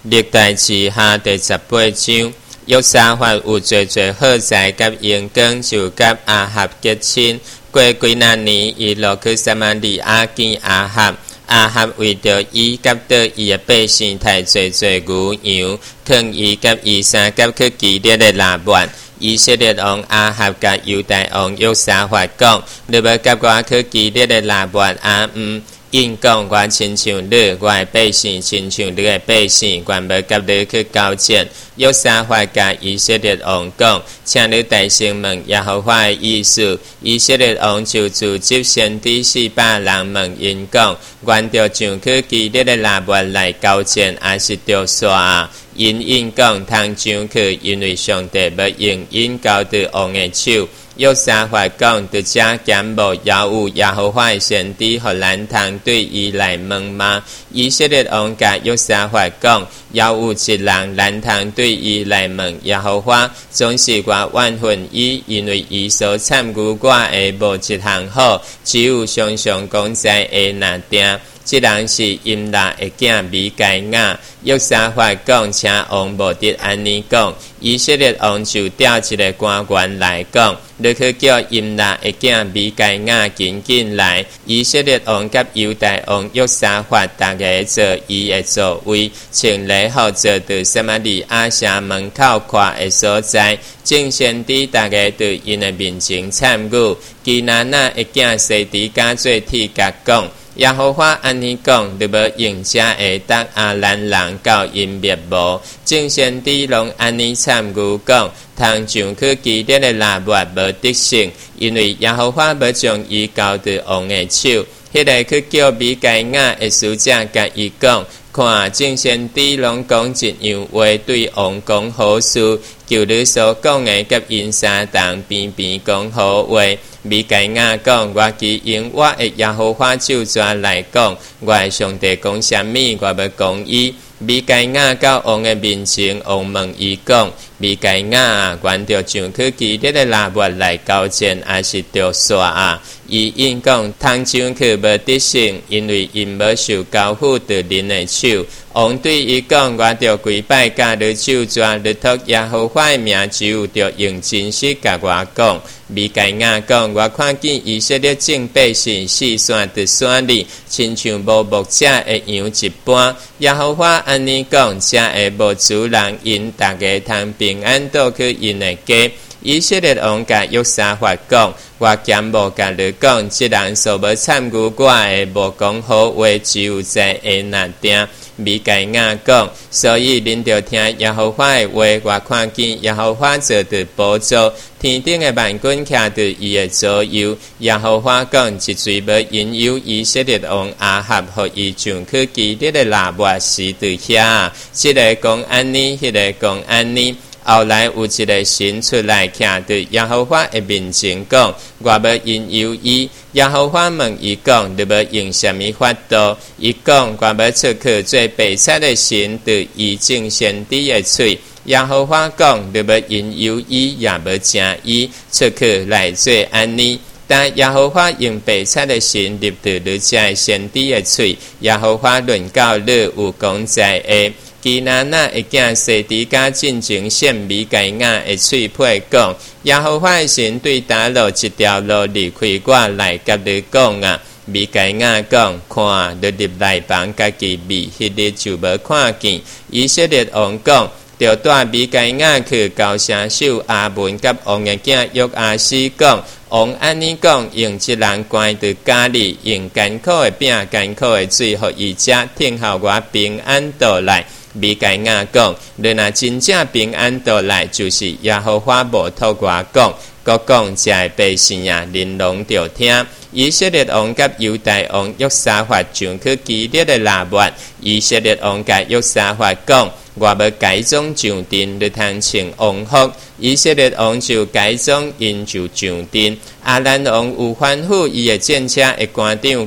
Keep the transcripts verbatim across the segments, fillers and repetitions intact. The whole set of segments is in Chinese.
历代志下第十八章，约沙法有侪侪好在甲用光，就甲阿哈结亲。过几那年，伊落去撒玛利亚见阿哈。阿哈为着伊甲得伊的百姓太侪侪牛羊，劝伊甲以撒甲去基列的拉末。以色列王阿哈甲犹大王约沙法讲：你要甲我去基列的拉末啊？毋因讲我亲像你，我的百姓亲像你的百姓，我要甲你去交战。约沙法甲以色列王讲：请你大声问耶和华的意思。以色列王就组织先知四百人问因讲：原着上去基列的拉末来交战，还是着煞？因因讲通上去，因为上帝要用因交伫王的手。约沙法讲：伫遮检无也有耶和华的先知，互咱通对伊来问吗？以色列王甲约沙法讲：也有一人咱通对伊来问耶和华，总是我怨恨伊，因为伊所参与我的无一项好，只有常常讲在的那定。这人是임拿的囝米该亚。约沙法讲，请王无得安尼讲。以色列王就调一个官员来讲，你去叫임拿的囝米该亚紧紧来。以色列王甲犹大王约沙法大家坐伊的座位，请礼服坐伫撒玛利亚城门口看的所在。众先知大家伫因的面前参与。基拿那的囝西底家做铁甲讲。耶和华安尼讲：你要用遮会得阿兰人到因灭无。众先知拢安尼参与讲，通上去基列的拉末无得胜，因为耶和华要将伊交伫王的手。迄个去叫米该亚的使者甲伊讲：看众先知拢讲一样话，对王讲好事，就你所讲的甲因相同，边边讲好话。米该亚讲：我既用我的耶和华手抓来讲，我的上帝讲啥物，我要讲伊。米该亚到王的面前，王问伊讲：米该亚，原着上去基列的拉末来交战，还是着煞啊？伊因讲：通上去无得胜，因为因无受交付伫恁的手。王对伊讲：我着跪拜甲你手抓，你托耶和华的名，只有着用真实甲我讲。米该亚讲：我看见以色列众百姓四散伫山里，亲像无牧者的羊一般。耶和华安尼讲：遮的无主人因，大家通平安倒去因的家。以色列王甲约沙法讲：我兼无甲你讲，这人所要参与我的无讲好话，只有在下那定。米该亚讲：所以恁着听耶和华的话。我看见耶和华坐伫宝座，天顶的万军徛伫伊的左右。耶和华讲：一嘴要引诱以色列王阿哈，互伊上去基列的拉末死伫遐。这个讲安尼，迄个讲安尼。后来有一个神出来徛伫耶和华的面前讲：我要引诱伊。耶和华问伊讲：你要用什么法度？伊讲：我要出去做白色的神伫伊众先知的嘴。耶和华讲：你要引诱伊，也要请伊出去来做安尼。但耶和华用白色的神入伫你遮先知的嘴。耶和华论到你有讲在下。基拿那会惊西底家进前献米该亚的喙配讲：耶和华的神对打路一条路离开我来甲你讲啊！米该亚讲：看，你入内房家己米，迄日就无看见。以色列王讲：就带米该亚去交城守阿文甲王的囝约阿斯讲。王安尼讲：用这人关伫家里，用艰苦的饼、艰苦的水，互伊食，听候我平安倒来。米该亚讲：你若真正平安倒来，就是耶和华无托我讲。国讲遮的百姓啊，恁拢着听。以色列王甲犹大王约沙法上去基列的拉末。以色列王甲约沙法讲：我要改装上殿，你通穿王服。以色列王就改装，因就上殿。阿兰王有吩咐伊的战车的官长讲：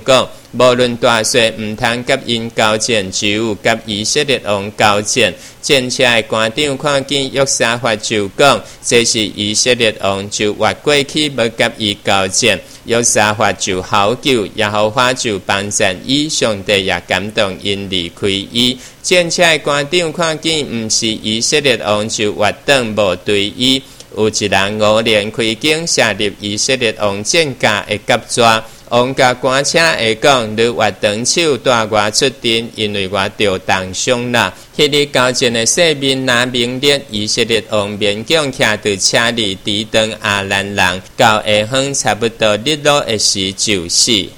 无论大小，毋通甲因交战，只有甲以色列王交战。战车的官长看见约沙法就讲：这是以色列王，就越过去要甲伊交战。约沙法就呼救，耶和华就帮助伊，上帝也感动因离开伊。战车的官长看见毋是以色列王，就越等无对伊。有一人五连开弓，射入以色列王战甲的甲抓。王甲官车会讲：你越长手带我出阵，因为我着重伤啦。迄日交战的细面拿明烈，以色列王勉强徛伫车里抵挡亚兰人，到下昏差不多日落的时就死。